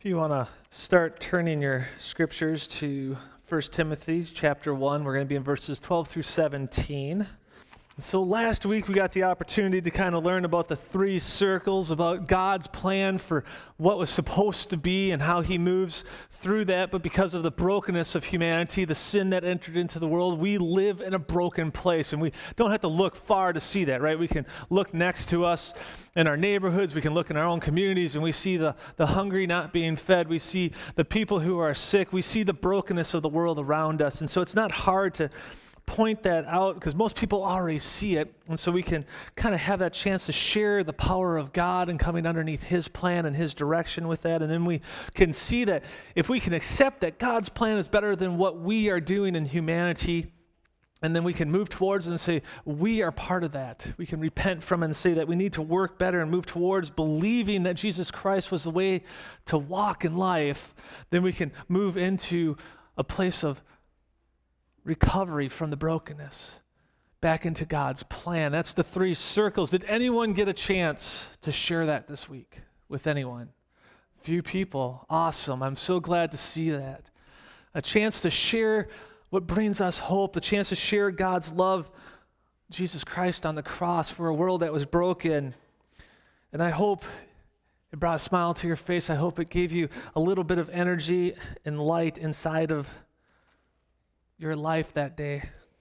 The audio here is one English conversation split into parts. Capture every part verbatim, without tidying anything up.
If you want to start turning your scriptures to First Timothy chapter one, we're going to be in verses twelve through seventeen. So last week we got the opportunity to kind of learn about the three circles, about God's plan for what was supposed to be and how he moves through that. But because of the brokenness of humanity, the sin that entered into the world, we live in a broken place. And we don't have to look far to see that, right? We can look next to us in our neighborhoods. We can look in our own communities and we see the, the hungry not being fed. We see the people who are sick. We see the brokenness of the world around us. And so it's not hard to point that out because most people already see it, and so we can kind of have that chance to share the power of God and coming underneath his plan and his direction with that. And then we can see that if we can accept that God's plan is better than what we are doing in humanity, and then we can move towards and say we are part of that. We can repent from it and say that we need to work better and move towards believing that Jesus Christ was the way to walk in life. Then we can move into a place of recovery from the brokenness, back into God's plan. That's the three circles. Did anyone get a chance to share that this week with anyone? Few people. Awesome. I'm so glad to see that. A chance to share what brings us hope, the chance to share God's love, Jesus Christ on the cross for a world that was broken. And I hope it brought a smile to your face. I hope it gave you a little bit of energy and light inside of your life that day.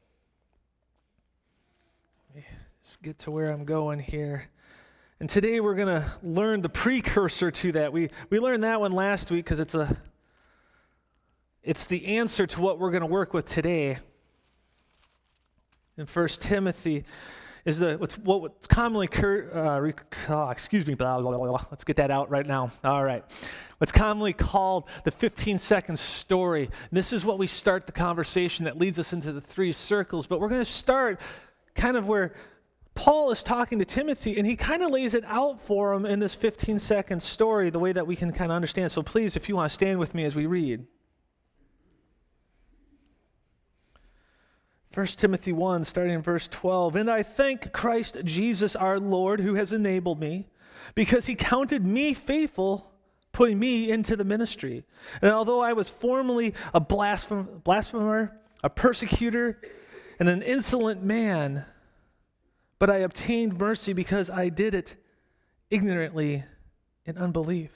Let's get to where I'm going here. And today we're going to learn the precursor to that. We we learned that one last week because it's a it's the answer to what we're going to work with today. In First Timothy is the what's what's commonly uh, rec- oh, excuse me blah, blah, blah, blah. Let's get that out right now. All right. What's commonly called the fifteen-second story. This is what we start the conversation that leads us into the three circles. But we're going to start kind of where Paul is talking to Timothy, and he kind of lays it out for him in this fifteen-second story, the way that we can kind of understand. So please, if you want to stand with me as we read. First Timothy one, starting in verse twelve. And I thank Christ Jesus our Lord, who has enabled me, because he counted me faithful, putting me into the ministry. And although I was formerly a blasphem- blasphemer, a persecutor, and an insolent man, but I obtained mercy because I did it ignorantly in unbelief.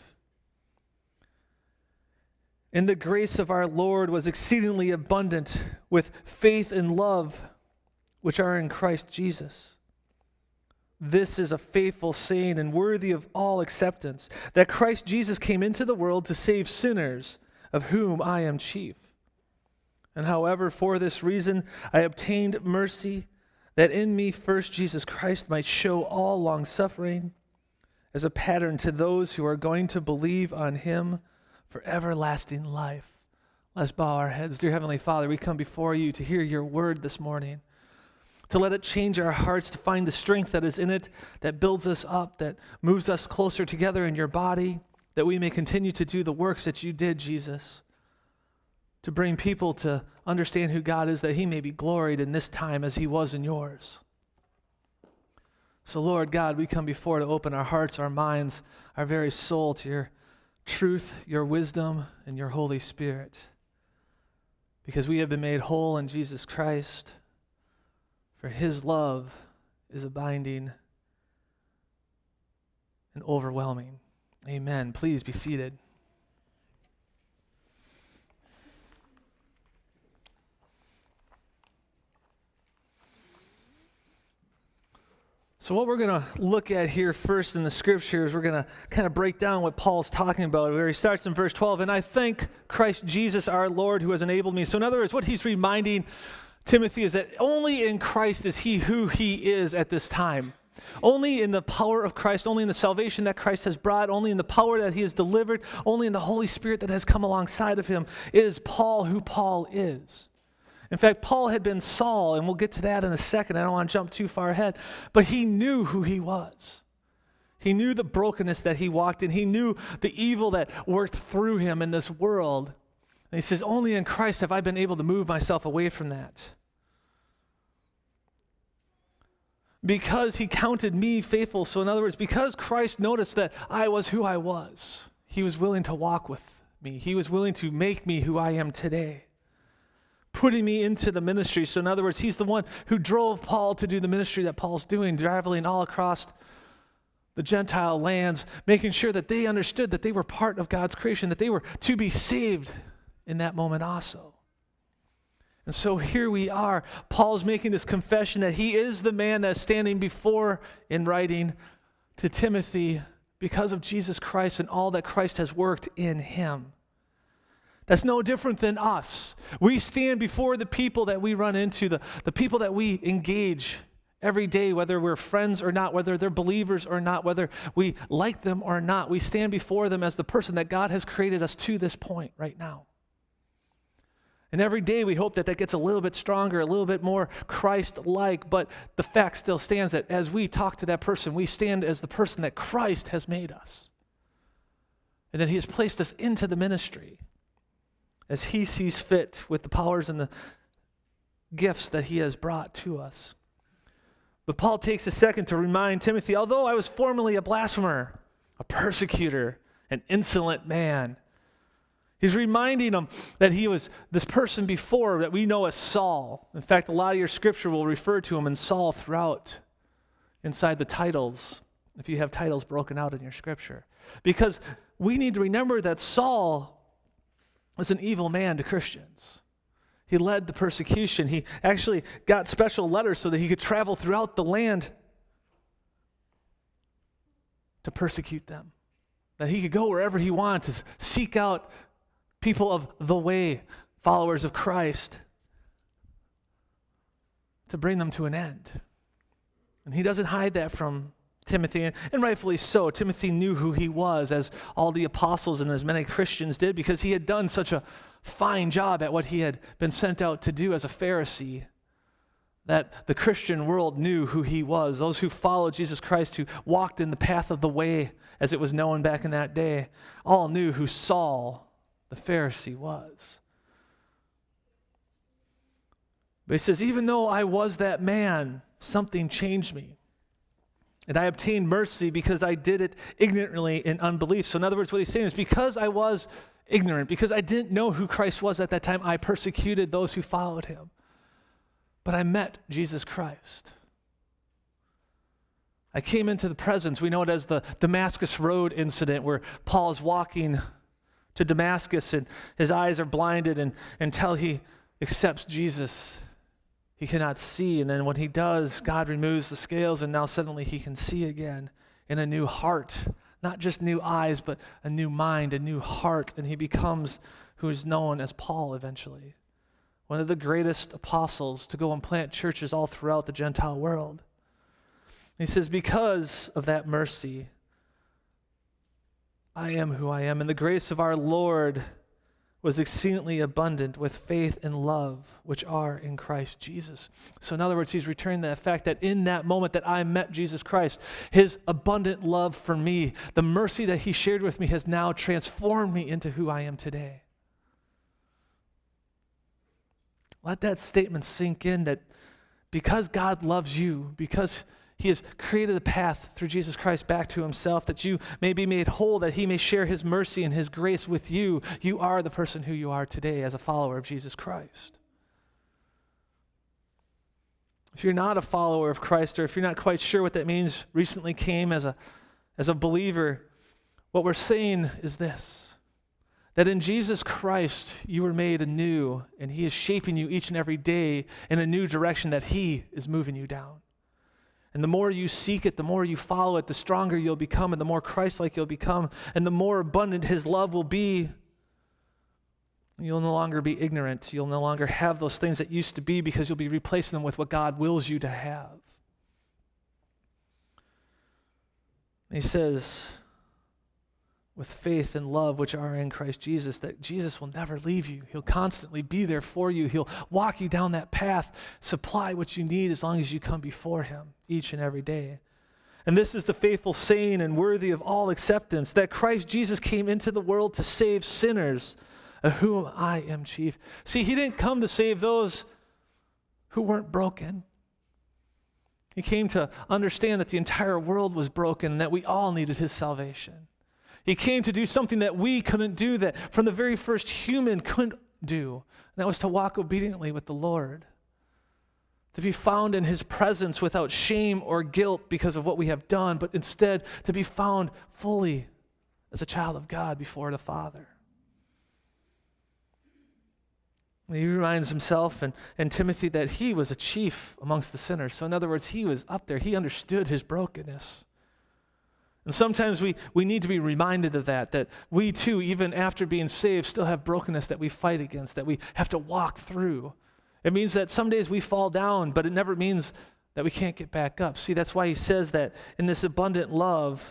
And the grace of our Lord was exceedingly abundant with faith and love, which are in Christ Jesus. This is a faithful saying and worthy of all acceptance, that Christ Jesus came into the world to save sinners, of whom I am chief. And however, for this reason I obtained mercy, that in me first Jesus Christ might show all long-suffering as a pattern to those who are going to believe on him for everlasting life. Let's bow our heads. Dear Heavenly Father, we come before you to hear your word this morning, to let it change our hearts, to find the strength that is in it, that builds us up, that moves us closer together in your body, that we may continue to do the works that you did, Jesus, to bring people to understand who God is, that he may be gloried in this time as he was in yours. So Lord God, we come before to open our hearts, our minds, our very soul to your truth, your wisdom, and your Holy Spirit, because we have been made whole in Jesus Christ. For his love is abiding and overwhelming. Amen. Please be seated. So what we're going to look at here first in the scriptures, we're going to kind of break down what Paul's talking about, where he starts in verse twelve, and I thank Christ Jesus our Lord who has enabled me. So in other words, what he's reminding Timothy is that only in Christ is he who he is at this time. Only in the power of Christ, only in the salvation that Christ has brought, only in the power that he has delivered, only in the Holy Spirit that has come alongside of him is Paul who Paul is. In fact, Paul had been Saul, and we'll get to that in a second. I don't want to jump too far ahead. But he knew who he was. He knew the brokenness that he walked in. He knew the evil that worked through him in this world. And he says, only in Christ have I been able to move myself away from that. Because he counted me faithful. So in other words, because Christ noticed that I was who I was, he was willing to walk with me. He was willing to make me who I am today, putting me into the ministry. So in other words, he's the one who drove Paul to do the ministry that Paul's doing, traveling all across the Gentile lands, making sure that they understood that they were part of God's creation, that they were to be saved in that moment also. And so here we are. Paul's making this confession that he is the man that's standing before in writing to Timothy because of Jesus Christ and all that Christ has worked in him. That's no different than us. We stand before the people that we run into, the, the people that we engage every day, whether we're friends or not, whether they're believers or not, whether we like them or not. We stand before them as the person that God has created us to this point right now. And every day we hope that that gets a little bit stronger, a little bit more Christ-like, but the fact still stands that as we talk to that person, we stand as the person that Christ has made us. And that he has placed us into the ministry as he sees fit with the powers and the gifts that he has brought to us. But Paul takes a second to remind Timothy, although I was formerly a blasphemer, a persecutor, an insolent man, he's reminding him that he was this person before that we know as Saul. In fact, a lot of your scripture will refer to him in Saul throughout inside the titles, if you have titles broken out in your scripture. Because we need to remember that Saul was an evil man to Christians. He led the persecution. He actually got special letters so that he could travel throughout the land to persecute them. That he could go wherever he wanted to seek out people of the way, followers of Christ, to bring them to an end. And he doesn't hide that from Timothy, and rightfully so. Timothy knew who he was, as all the apostles and as many Christians did, because he had done such a fine job at what he had been sent out to do as a Pharisee, that the Christian world knew who he was. Those who followed Jesus Christ, who walked in the path of the way, as it was known back in that day, all knew who Saul, the Pharisee, was. But he says, even though I was that man, something changed me. And I obtained mercy because I did it ignorantly in unbelief. So in other words, what he's saying is because I was ignorant, because I didn't know who Christ was at that time, I persecuted those who followed him. But I met Jesus Christ. I came into the presence. We know it as the Damascus Road incident, where Paul is walking to Damascus and his eyes are blinded, and until he accepts Jesus, he cannot see. And then when he does, God removes the scales, and now suddenly he can see again in a new heart. Not just new eyes, but a new mind, a new heart. And he becomes who is known as Paul eventually. One of the greatest apostles to go and plant churches all throughout the Gentile world. He says, because of that mercy, I am who I am. And the grace of our Lord was exceedingly abundant with faith and love, which are in Christ Jesus. So in other words, he's returning to the fact that in that moment that I met Jesus Christ, his abundant love for me, the mercy that he shared with me, has now transformed me into who I am today. Let that statement sink in, that because God loves you, because he has created a path through Jesus Christ back to himself, that you may be made whole, that he may share his mercy and his grace with you. You are the person who you are today as a follower of Jesus Christ. If you're not a follower of Christ, or if you're not quite sure what that means, recently came as a, as a believer, what we're saying is this: that in Jesus Christ you were made anew, and he is shaping you each and every day in a new direction that he is moving you down. And the more you seek it, the more you follow it, the stronger you'll become, and the more Christ-like you'll become, and the more abundant his love will be. You'll no longer be ignorant. You'll no longer have those things that used to be, because you'll be replacing them with what God wills you to have. He says, with faith and love which are in Christ Jesus, that Jesus will never leave you. He'll constantly be there for you. He'll walk you down that path, supply what you need as long as you come before him each and every day. And this is the faithful saying and worthy of all acceptance, that Christ Jesus came into the world to save sinners, of whom I am chief. See, he didn't come to save those who weren't broken. He came to understand that the entire world was broken and that we all needed his salvation. He came to do something that we couldn't do, that from the very first human couldn't do. And that was to walk obediently with the Lord. To be found in his presence without shame or guilt because of what we have done, but instead to be found fully as a child of God before the Father. And he reminds himself and, and Timothy that he was a chief amongst the sinners. So in other words, he was up there. He understood his brokenness. And sometimes we, we need to be reminded of that, that we too, even after being saved, still have brokenness that we fight against, that we have to walk through. It means that some days we fall down, but it never means that we can't get back up. See, that's why he says that in this abundant love,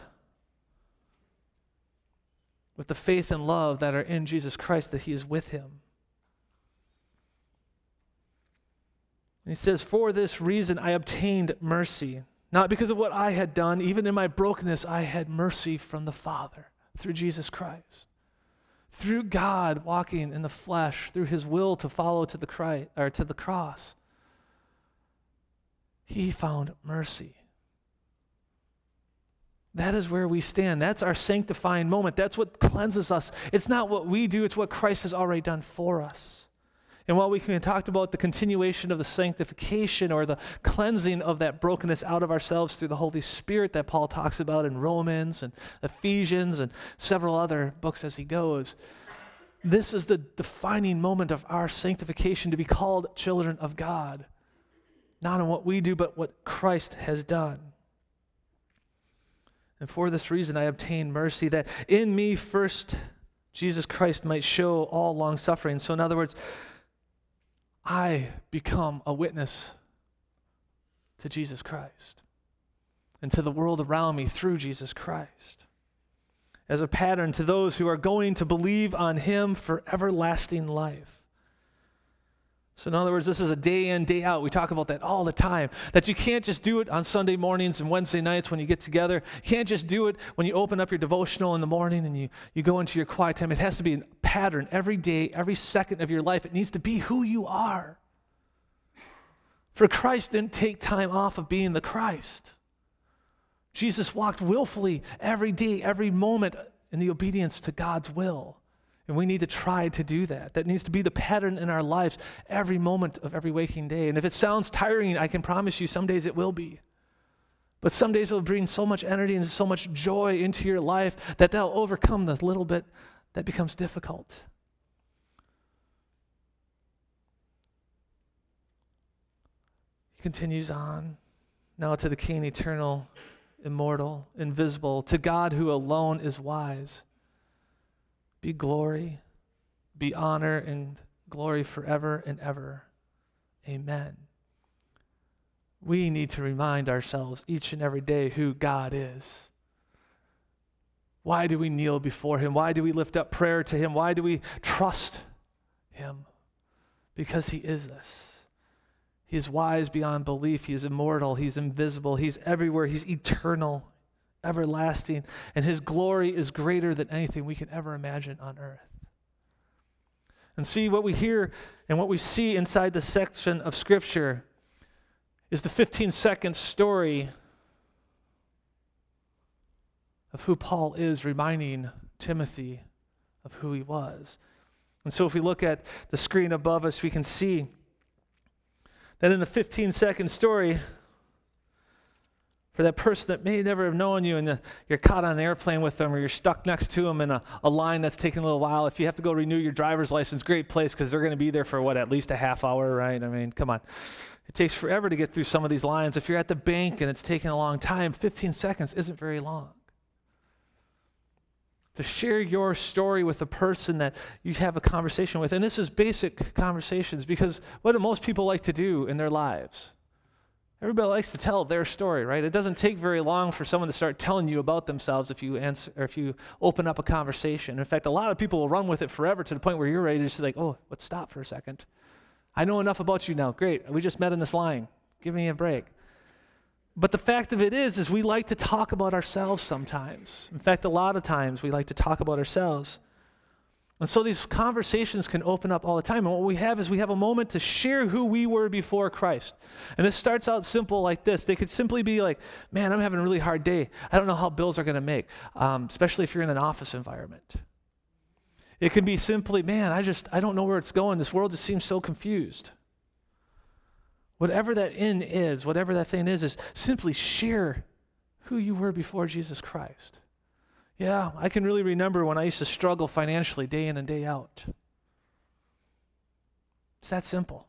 with the faith and love that are in Jesus Christ, that he is with him. And he says, for this reason I obtained mercy. Not because of what I had done, even in my brokenness, I had mercy from the Father through Jesus Christ. Through God walking in the flesh, through his will to follow to the Christ, or to the cross, he found mercy. That is where we stand. That's our sanctifying moment. That's what cleanses us. It's not what we do, it's what Christ has already done for us. And while we can talk about the continuation of the sanctification or the cleansing of that brokenness out of ourselves through the Holy Spirit that Paul talks about in Romans and Ephesians and several other books as he goes, this is the defining moment of our sanctification, to be called children of God. Not in what we do, but what Christ has done. And for this reason I obtained mercy, that in me first Jesus Christ might show all long suffering. So in other words, I become a witness to Jesus Christ and to the world around me through Jesus Christ, as a pattern to those who are going to believe on him for everlasting life. So in other words, this is a day in, day out. We talk about that all the time, that you can't just do it on Sunday mornings and Wednesday nights when you get together. You can't just do it when you open up your devotional in the morning and you, you go into your quiet time. It has to be a pattern every day, every second of your life. It needs to be who you are. For Christ didn't take time off of being the Christ. Jesus walked willfully every day, every moment in the obedience to God's will. And we need to try to do that. That needs to be the pattern in our lives every moment of every waking day. And if it sounds tiring, I can promise you some days it will be. But some days it will bring so much energy and so much joy into your life that they'll overcome the little bit that becomes difficult. He continues on, now to the King, eternal, immortal, invisible, to God who alone is wise. Be glory, be honor, and glory forever and ever. Amen. We need to remind ourselves each and every day who God is. Why do we kneel before him? Why do we lift up prayer to him? Why do we trust him? Because he is this. He is wise beyond belief. He is immortal. He's invisible. He's everywhere. He's eternal, everlasting, and his glory is greater than anything we can ever imagine on earth. And see, what we hear and what we see inside this section of Scripture is the fifteen-second story of who Paul is, reminding Timothy of who he was. And so if we look at the screen above us, we can see that in the fifteen-second story, for that person that may never have known you and the, you're caught on an airplane with them, or you're stuck next to them in a, a line that's taking a little while, if you have to go renew your driver's license, great place, because they're going to be there for, what, at least a half hour, right? I mean, come on. It takes forever to get through some of these lines. If you're at the bank and it's taking a long time, fifteen seconds isn't very long. To share your story with a person that you have a conversation with, and this is basic conversations, because what do most people like to do in their lives? Everybody likes to tell their story, right? It doesn't take very long for someone to start telling you about themselves if you answer or if you open up a conversation. In fact, a lot of people will run with it forever to the point where you're ready to just like, oh, let's stop for a second. I know enough about you now. Great. We just met in this line. Give me a break. But the fact of it is, is we like to talk about ourselves sometimes. In fact, a lot of times we like to talk about ourselves. And so these conversations can open up all the time. And what we have is we have a moment to share who we were before Christ. And this starts out simple like this. They could simply be like, man, I'm having a really hard day. I don't know how bills are going to make, um, especially if you're in an office environment. It can be simply, man, I just, I don't know where it's going. This world just seems so confused. Whatever that in is, whatever that thing is, is simply share who you were before Jesus Christ. Yeah, I can really remember when I used to struggle financially day in and day out. It's that simple.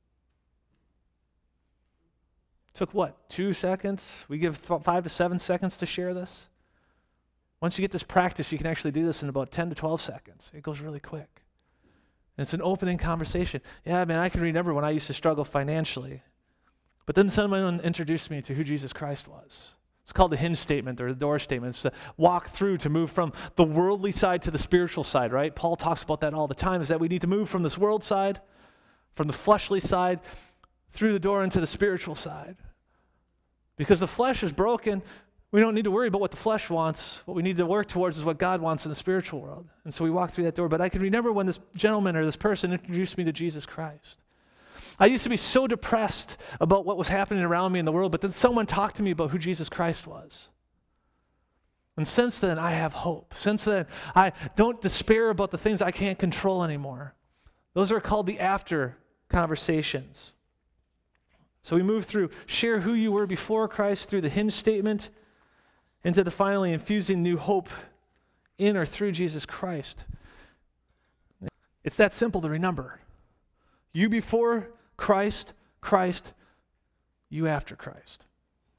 It took what, two seconds? We give th- five to seven seconds to share this. Once you get this practice, you can actually do this in about ten to twelve seconds. It goes really quick. And it's an opening conversation. Yeah, man, I can remember when I used to struggle financially. But then someone introduced me to who Jesus Christ was. It's called the hinge statement or the door statement. It's to walk through, to move from the worldly side to the spiritual side, right? Paul talks about that all the time, is that we need to move from this world side, from the fleshly side, through the door into the spiritual side. Because the flesh is broken, we don't need to worry about what the flesh wants. What we need to work towards is what God wants in the spiritual world. And so we walk through that door. But I can remember when this gentleman or this person introduced me to Jesus Christ. I used to be so depressed about what was happening around me in the world, but then someone talked to me about who Jesus Christ was. And since then, I have hope. Since then, I don't despair about the things I can't control anymore. Those are called the after conversations. So we move through, share who you were before Christ through the hinge statement, into the finally infusing new hope in or through Jesus Christ. It's that simple to remember. You before Christ, Christ, you after Christ.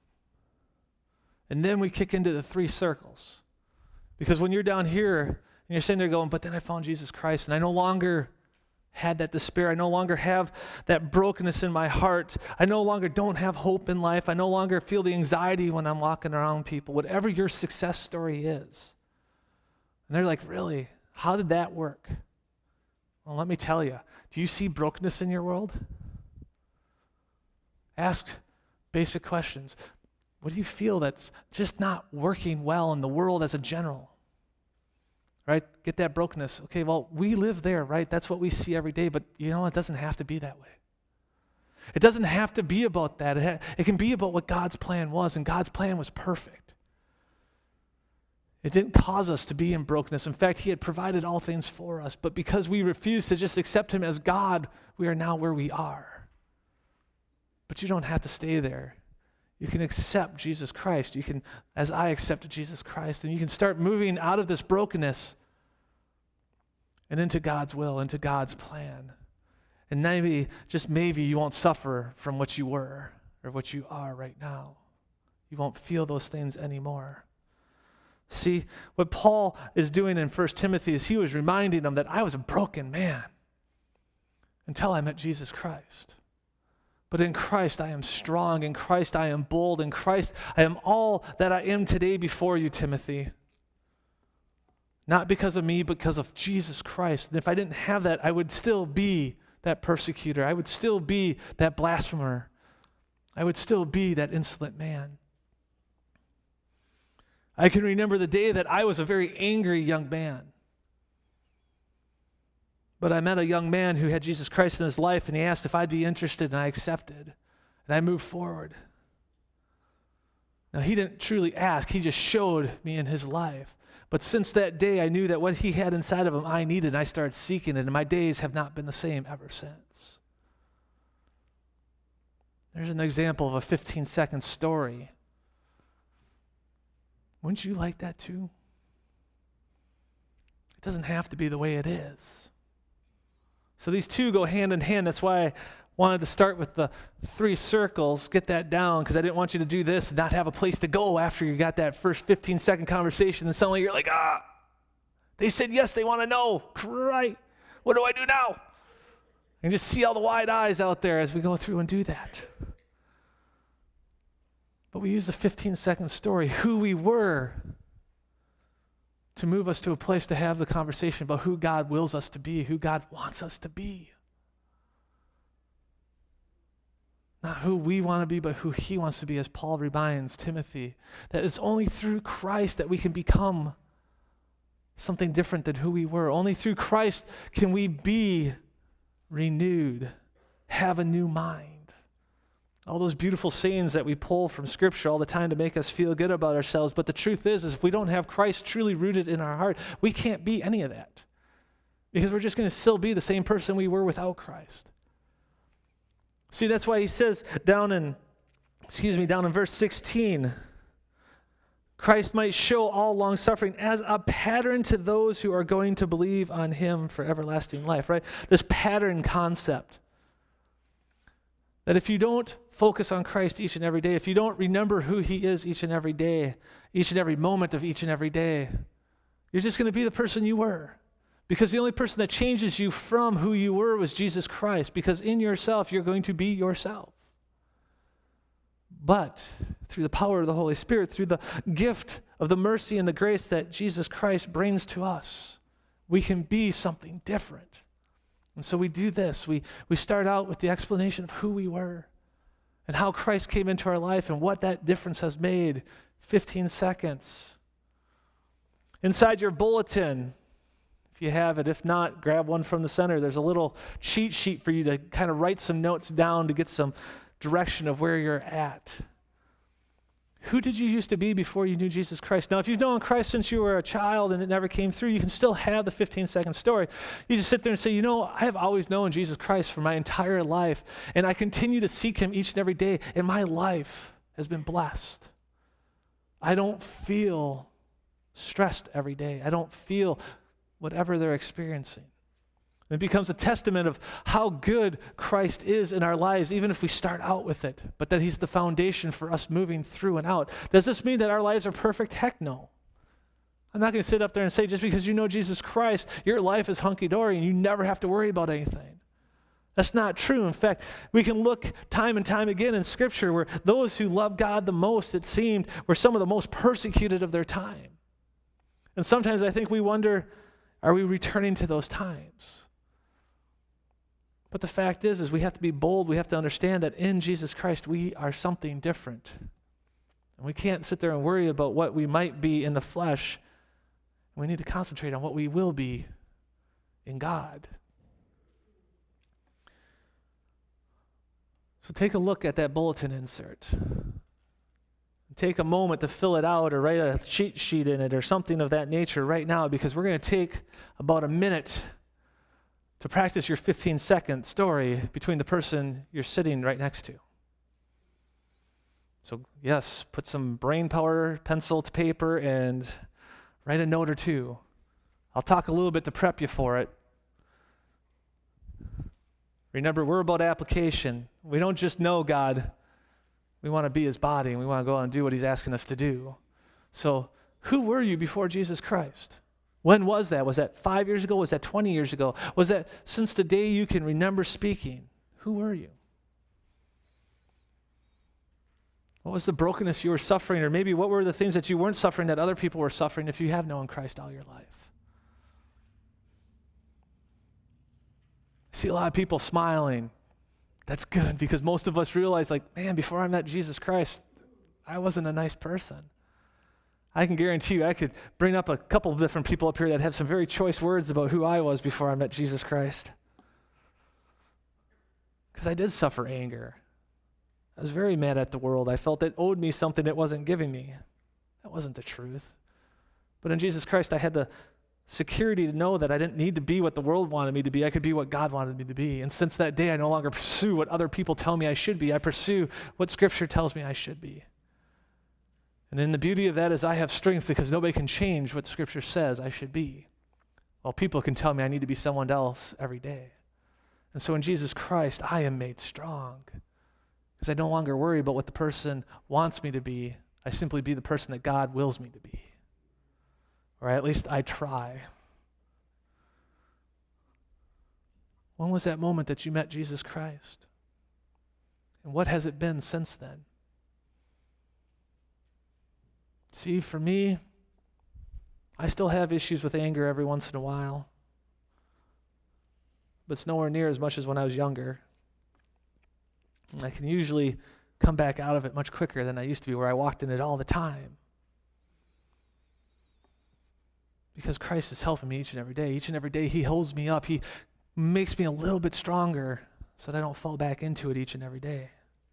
And then we kick into the three circles. Because when you're down here, and you're sitting there going, but then I found Jesus Christ, and I no longer had that despair. I no longer have that brokenness in my heart. I no longer don't have hope in life. I no longer feel the anxiety when I'm walking around people. Whatever your success story is. And they're like, really? How did that work? Well, let me tell you. Do you see brokenness in your world? Ask basic questions. What do you feel that's just not working well in the world as a general? Right? Get that brokenness. Okay, well, we live there, right? That's what we see every day, but you know, it doesn't have to be that way. It doesn't have to be about that. It, ha- it can be about what God's plan was, and God's plan was perfect. It didn't cause us to be in brokenness. In fact, he had provided all things for us, but because we refused to just accept him as God, we are now where we are. But you don't have to stay there. You can accept Jesus Christ. You can, as I accepted Jesus Christ, and you can start moving out of this brokenness and into God's will, into God's plan. And maybe, just maybe, you won't suffer from what you were or what you are right now. You won't feel those things anymore. See, what Paul is doing in First Timothy is he was reminding them that I was a broken man until I met Jesus Christ. But in Christ I am strong. In Christ I am bold. In Christ I am all that I am today before you, Timothy. Not because of me, but because of Jesus Christ. And if I didn't have that, I would still be that persecutor. I would still be that blasphemer. I would still be that insolent man. I can remember the day that I was a very angry young man. But I met a young man who had Jesus Christ in his life, and he asked if I'd be interested, and I accepted. And I moved forward. Now, he didn't truly ask. He just showed me in his life. But since that day, I knew that what he had inside of him, I needed, and I started seeking it, and my days have not been the same ever since. There's an example of a fifteen-second story. Wouldn't you like that too? It doesn't have to be the way it is. So these two go hand in hand. That's why I wanted to start with the three circles, get that down, because I didn't want you to do this and not have a place to go after you got that first fifteen-second conversation, and suddenly you're like, ah, they said yes, they want to know. Right. What do I do now? And just see all the wide eyes out there as we go through and do that. But we use the fifteen-second story, who we were, to move us to a place to have the conversation about who God wills us to be, who God wants us to be. Not who we want to be, but who he wants to be, as Paul reminds Timothy, that it's only through Christ that we can become something different than who we were. Only through Christ can we be renewed, have a new mind. All those beautiful sayings that we pull from Scripture all the time to make us feel good about ourselves. But the truth is, is if we don't have Christ truly rooted in our heart, we can't be any of that. Because we're just going to still be the same person we were without Christ. See, that's why he says down in, excuse me, down in verse sixteen, Christ might show all long-suffering as a pattern to those who are going to believe on him for everlasting life, right? This pattern concept. That if you don't focus on Christ each and every day, if you don't remember who he is each and every day, each and every moment of each and every day, you're just going to be the person you were. Because the only person that changes you from who you were was Jesus Christ. Because in yourself, you're going to be yourself. But through the power of the Holy Spirit, through the gift of the mercy and the grace that Jesus Christ brings to us, we can be something different. And so we do this. We, we start out with the explanation of who we were and how Christ came into our life and what that difference has made. fifteen seconds. Inside your bulletin, if you have it, if not, grab one from the center. There's a little cheat sheet for you to kind of write some notes down to get some direction of where you're at. Who did you used to be before you knew Jesus Christ? Now, if you've known Christ since you were a child and it never came through, you can still have the fifteen-second story. You just sit there and say, you know, I have always known Jesus Christ for my entire life, and I continue to seek him each and every day, and my life has been blessed. I don't feel stressed every day. I don't feel whatever they're experiencing. It becomes a testament of how good Christ is in our lives, even if we start out with it, but that he's the foundation for us moving through and out. Does this mean that our lives are perfect? Heck no. I'm not going to sit up there and say just because you know Jesus Christ, your life is hunky-dory and you never have to worry about anything. That's not true. In fact, we can look time and time again in Scripture where those who love God the most, it seemed, were some of the most persecuted of their time. And sometimes I think we wonder, are we returning to those times? But the fact is, is we have to be bold. We have to understand that in Jesus Christ, we are something different. And we can't sit there and worry about what we might be in the flesh. We need to concentrate on what we will be in God. So take a look at that bulletin insert. Take a moment to fill it out or write a cheat sheet in it or something of that nature right now, because we're going to take about a minute to practice your fifteen-second story between the person you're sitting right next to. So yes, put some brain power, pencil to paper, and write a note or two. I'll talk a little bit to prep you for it. Remember, we're about application. We don't just know God. We want to be his body, and we want to go out and do what he's asking us to do. So who were you before Jesus Christ? When was that? Was that five years ago? Was that twenty years ago? Was that since the day you can remember speaking? Who were you? What was the brokenness you were suffering? Or maybe what were the things that you weren't suffering that other people were suffering if you have known Christ all your life? I see a lot of people smiling. That's good, because most of us realize, like, man, before I met Jesus Christ, I wasn't a nice person. I can guarantee you I could bring up a couple of different people up here that have some very choice words about who I was before I met Jesus Christ. Because I did suffer anger. I was very mad at the world. I felt it owed me something it wasn't giving me. That wasn't the truth. But in Jesus Christ, I had the security to know that I didn't need to be what the world wanted me to be. I could be what God wanted me to be. And since that day, I no longer pursue what other people tell me I should be. I pursue what Scripture tells me I should be. And in the beauty of that is I have strength, because nobody can change what Scripture says I should be. While people can tell me I need to be someone else every day. And so in Jesus Christ, I am made strong. Because I no longer worry about what the person wants me to be. I simply be the person that God wills me to be. Or at least I try. When was that moment that you met Jesus Christ? And what has it been since then? See, for me, I still have issues with anger every once in a while. But it's nowhere near as much as when I was younger. And I can usually come back out of it much quicker than I used to be, where I walked in it all the time. Because Christ is helping me each and every day. Each and every day he holds me up. He makes me a little bit stronger so that I don't fall back into it each and every day.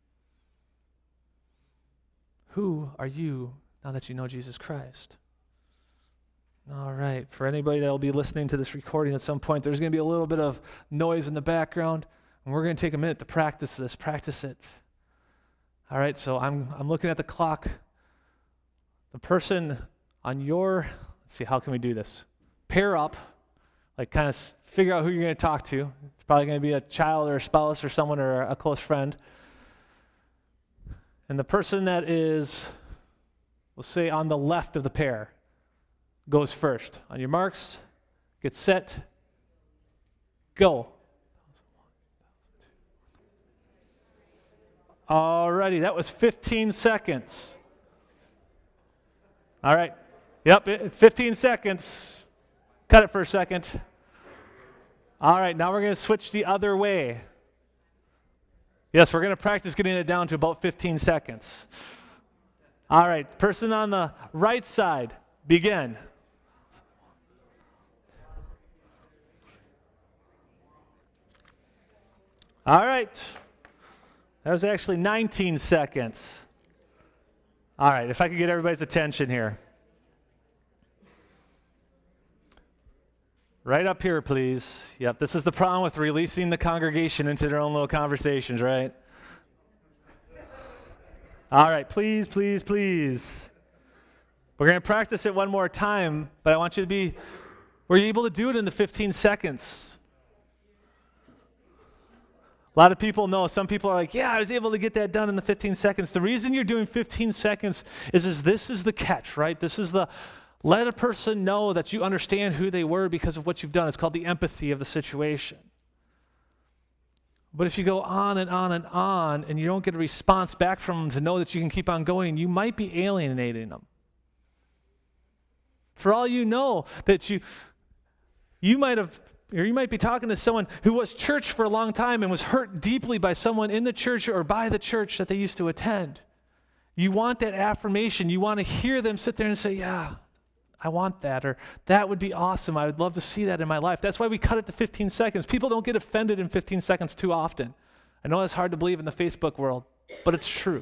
Who are you now that you know Jesus Christ? All right. For anybody that will be listening to this recording at some point, there's going to be a little bit of noise in the background, and we're going to take a minute to practice this. Practice it. All right. So I'm I'm looking at the clock. The person on your Let's see, how can we do this? Pair up, like kind of figure out who you're going to talk to. It's probably going to be a child or a spouse or someone or a close friend. And the person that is, we'll say, on the left of the pair goes first. On your marks, get set, go. Alrighty, that was fifteen seconds. All right. Yep, fifteen seconds. Cut it for a second. All right, now we're going to switch the other way. Yes, we're going to practice getting it down to about fifteen seconds. All right, person on the right side, begin. All right. That was actually nineteen seconds. All right, if I could get everybody's attention here. Right up here, please. Yep, this is the problem with releasing the congregation into their own little conversations, right? All right, please, please, please. We're going to practice it one more time, but I want you to be, were you able to do it in the fifteen seconds? A lot of people know. Some people are like, yeah, I was able to get that done in the fifteen seconds. The reason you're doing fifteen seconds is, is this is the catch, right? This is the, let a person know that you understand who they were because of what you've done. It's called the empathy of the situation. But if you go on and on and on and you don't get a response back from them to know that you can keep on going, you might be alienating them. For all you know, that you you might have, or you might be talking to someone who was church for a long time and was hurt deeply by someone in the church or by the church that they used to attend. You want that affirmation. You want to hear them sit there and say, yeah, I want that, or that would be awesome. I would love to see that in my life. That's why we cut it to fifteen seconds. People don't get offended in fifteen seconds too often. I know that's hard to believe in the Facebook world, but it's true.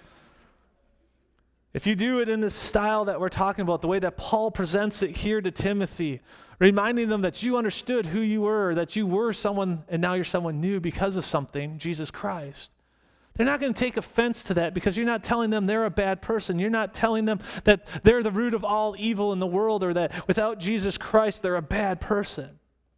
If you do it in the style that we're talking about, the way that Paul presents it here to Timothy, reminding them that you understood who you were, that you were someone and now you're someone new because of something, Jesus Christ. They're not going to take offense to that because you're not telling them they're a bad person. You're not telling them that they're the root of all evil in the world or that without Jesus Christ they're a bad person.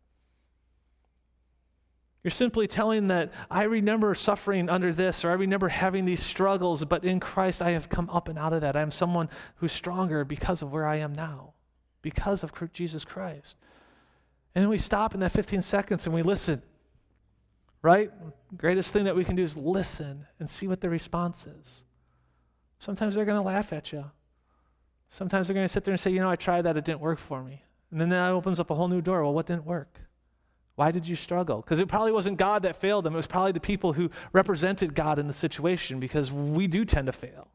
You're simply telling that I remember suffering under this, or I remember having these struggles, but in Christ I have come up and out of that. I am someone who's stronger because of where I am now, because of Jesus Christ. And then we stop in that fifteen seconds and we listen. Right? Greatest thing that we can do is listen and see what the response is. Sometimes they're going to laugh at you. Sometimes they're going to sit there and say, you know, I tried that, it didn't work for me. And then that opens up a whole new door. Well, what didn't work? Why did you struggle? Because it probably wasn't God that failed them. It was probably the people who represented God in the situation, because we do tend to fail.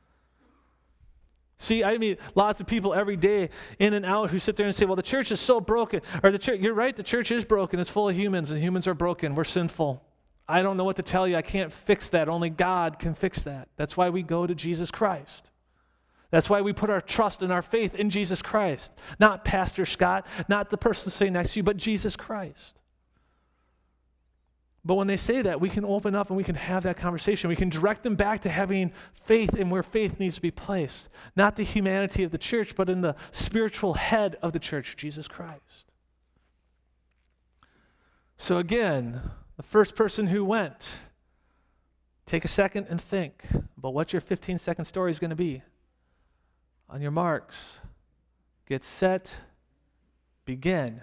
See, I mean, lots of people every day in and out who sit there and say, well, the church is so broken. Or the church, you're right, the church is broken. It's full of humans, and humans are broken. We're sinful. I don't know what to tell you. I can't fix that. Only God can fix that. That's why we go to Jesus Christ. That's why we put our trust and our faith in Jesus Christ. Not Pastor Scott, not the person sitting next to you, but Jesus Christ. But when they say that, we can open up and we can have that conversation. We can direct them back to having faith in where faith needs to be placed. Not the humanity of the church, but in the spiritual head of the church, Jesus Christ. So again, the first person who went, take a second and think about what your fifteen-second story is going to be. On your marks, get set, begin.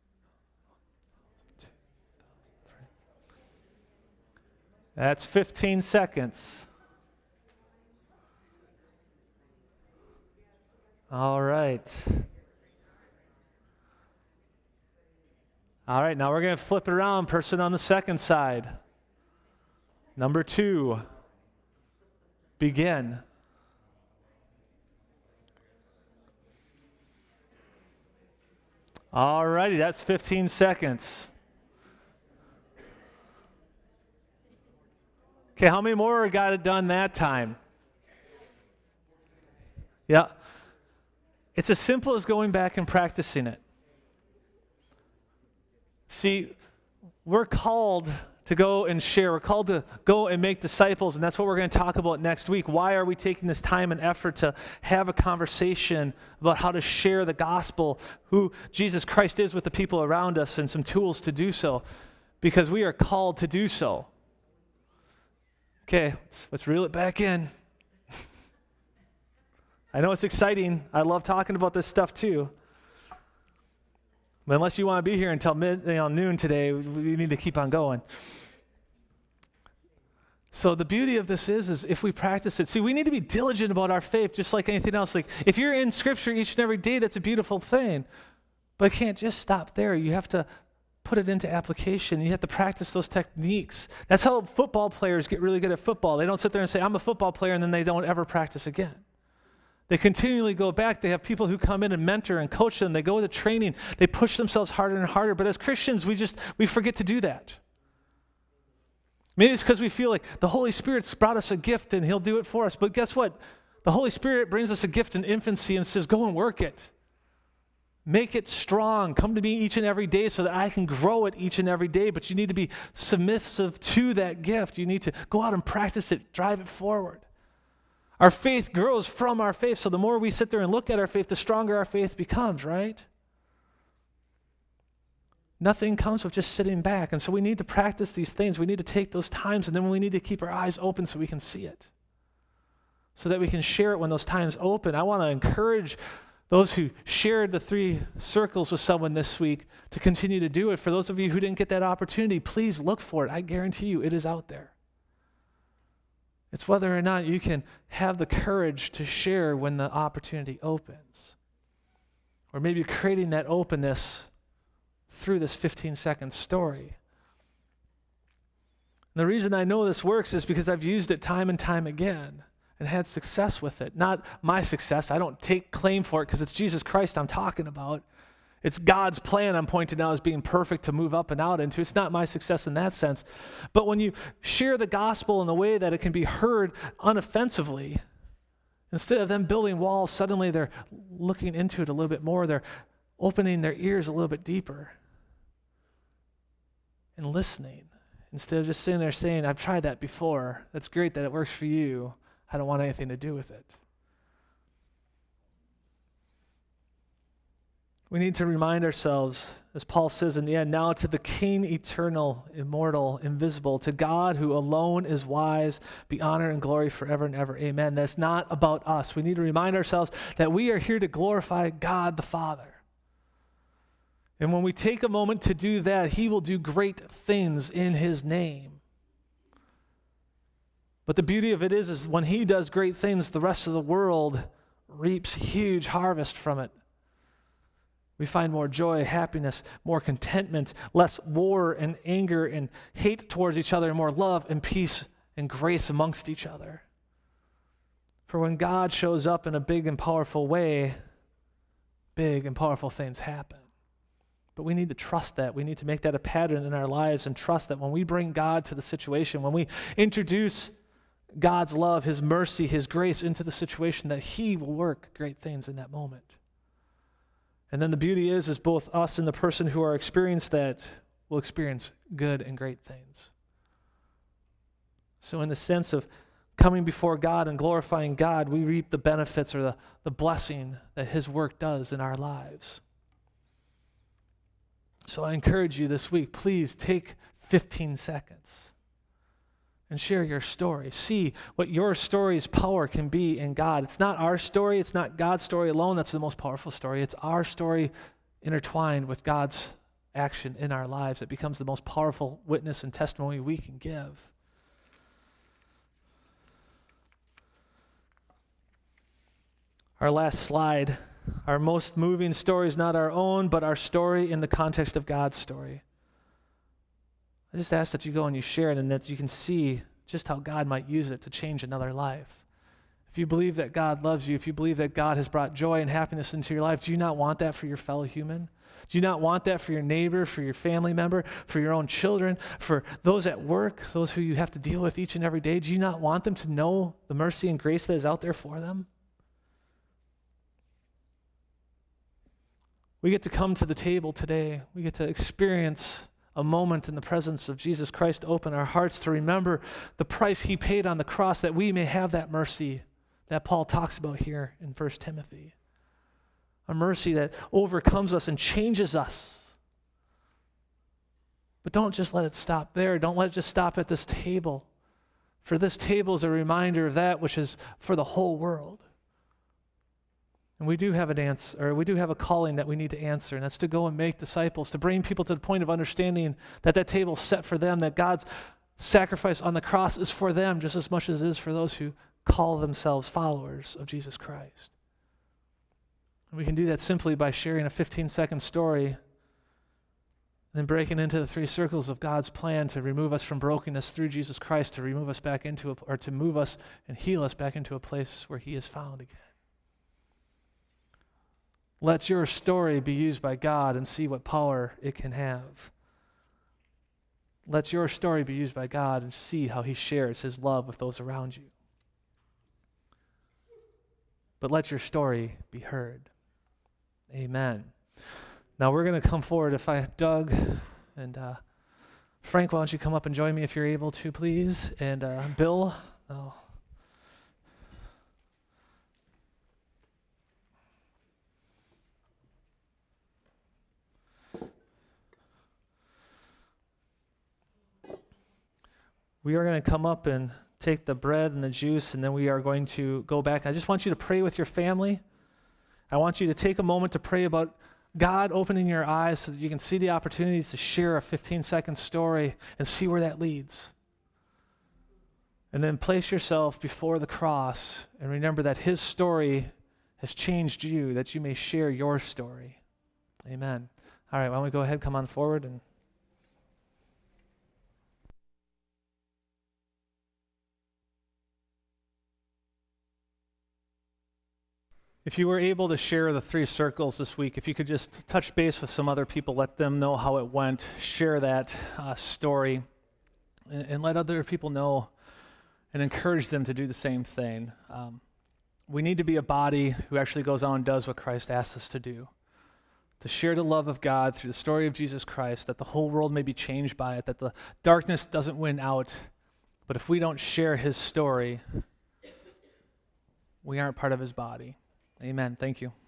That's fifteen seconds. All right. All right, now we're going to flip it around. Person on the second side. Number two. Begin. All righty, that's fifteen seconds. Okay, how many more got it done that time? Yeah. It's as simple as going back and practicing it. See, we're called to go and share. We're called to go and make disciples, and that's what we're going to talk about next week. Why are we taking this time and effort to have a conversation about how to share the gospel, who Jesus Christ is with the people around us, and some tools to do so? Because we are called to do so. Okay, let's, let's reel it back in. I know it's exciting. I love talking about this stuff too. But unless you want to be here until mid, you know, noon today, we need to keep on going. So the beauty of this is, is if we practice it, see, we need to be diligent about our faith, just like anything else. Like if you're in Scripture each and every day, that's a beautiful thing. But it can't just stop there. You have to put it into application. You have to practice those techniques. That's how football players get really good at football. They don't sit there and say, I'm a football player, and then they don't ever practice again. They continually go back. They have people who come in and mentor and coach them. They go to training. They push themselves harder and harder. But as Christians, we just, we forget to do that. Maybe it's because we feel like the Holy Spirit's brought us a gift and He'll do it for us. But guess what? The Holy Spirit brings us a gift in infancy and says, go and work it. Make it strong. Come to me each and every day so that I can grow it each and every day. But you need to be submissive to that gift. You need to go out and practice it, drive it forward. Our faith grows from our faith, so the more we sit there and look at our faith, the stronger our faith becomes, right? Nothing comes with just sitting back, and so we need to practice these things. We need to take those times, and then we need to keep our eyes open so we can see it, so that we can share it when those times open. I want to encourage those who shared the three circles with someone this week to continue to do it. For those of you who didn't get that opportunity, please look for it. I guarantee you it is out there. It's whether or not you can have the courage to share when the opportunity opens. Or maybe creating that openness through this fifteen-second story. And the reason I know this works is because I've used it time and time again and had success with it. Not my success. I don't take claim for it because it's Jesus Christ I'm talking about. It's God's plan I'm pointing out as being perfect to move up and out into. It's not my success in that sense. But when you share the gospel in the way that it can be heard unoffensively, instead of them building walls, suddenly they're looking into it a little bit more. They're opening their ears a little bit deeper and listening. Instead of just sitting there saying, I've tried that before. That's great that it works for you. I don't want anything to do with it. We need to remind ourselves, as Paul says in the end, now to the King, eternal, immortal, invisible, to God who alone is wise, be honor and glory forever and ever. Amen. That's not about us. We need to remind ourselves that we are here to glorify God the Father. And when we take a moment to do that, He will do great things in His name. But the beauty of it is, is when He does great things, the rest of the world reaps huge harvest from it. We find more joy, happiness, more contentment, less war and anger and hate towards each other, and more love and peace and grace amongst each other. For when God shows up in a big and powerful way, big and powerful things happen. But we need to trust that. We need to make that a pattern in our lives and trust that when we bring God to the situation, when we introduce God's love, His mercy, His grace into the situation, that He will work great things in that moment. And then the beauty is, is both us and the person who are experiencing that will experience good and great things. So in the sense of coming before God and glorifying God, we reap the benefits or the, the blessing that His work does in our lives. So I encourage you this week, please take fifteen seconds and share your story. See what your story's power can be in God. It's not our story. It's not God's story alone. That's the most powerful story. It's our story intertwined with God's action in our lives. It becomes the most powerful witness and testimony we can give. Our last slide. Our most moving story is not our own, but our story in the context of God's story. I just ask that you go and you share it and that you can see just how God might use it to change another life. If if you believe that God loves you, if you believe that God has brought joy and happiness into your life, do you not want that for your fellow human? Do you not want that for your neighbor, for your family member, for your own children, for those at work, those who you have to deal with each and every day? Do you not want them to know the mercy and grace that is out there for them? We get to come to the table today. We get to experience a moment in the presence of Jesus Christ, open our hearts to remember the price he paid on the cross that we may have that mercy that Paul talks about here in First Timothy. A mercy that overcomes us and changes us. But don't just let it stop there. Don't let it just stop at this table. For this table is a reminder of that which is for the whole world. And we do have an answer, or we do have a calling that we need to answer, and that's to go and make disciples, to bring people to the point of understanding that that table is set for them, that God's sacrifice on the cross is for them just as much as it is for those who call themselves followers of Jesus Christ. And we can do that simply by sharing a fifteen-second story and then breaking into the three circles of God's plan to remove us from brokenness through Jesus Christ, to remove us back into, a, or to move us and heal us back into a place where he is found again. Let your story be used by God and see what power it can have. Let your story be used by God and see how he shares his love with those around you. But let your story be heard. Amen. Now we're going to come forward. If I, Doug and uh, Frank, why don't you come up and join me if you're able to, please? And uh, Bill, oh. We are going to come up and take the bread and the juice, and then we are going to go back. I just want you to pray with your family. I want you to take a moment to pray about God opening your eyes so that you can see the opportunities to share a fifteen-second story and see where that leads. And then place yourself before the cross and remember that his story has changed you, that you may share your story. Amen. All right, why don't we go ahead, come on forward, and if you were able to share the three circles this week, if you could just touch base with some other people, let them know how it went, share that uh, story, and, and let other people know and encourage them to do the same thing. Um, we need to be a body who actually goes out and does what Christ asks us to do, to share the love of God through the story of Jesus Christ, that the whole world may be changed by it, that the darkness doesn't win out. But if we don't share his story, we aren't part of his body. Amen. Thank you.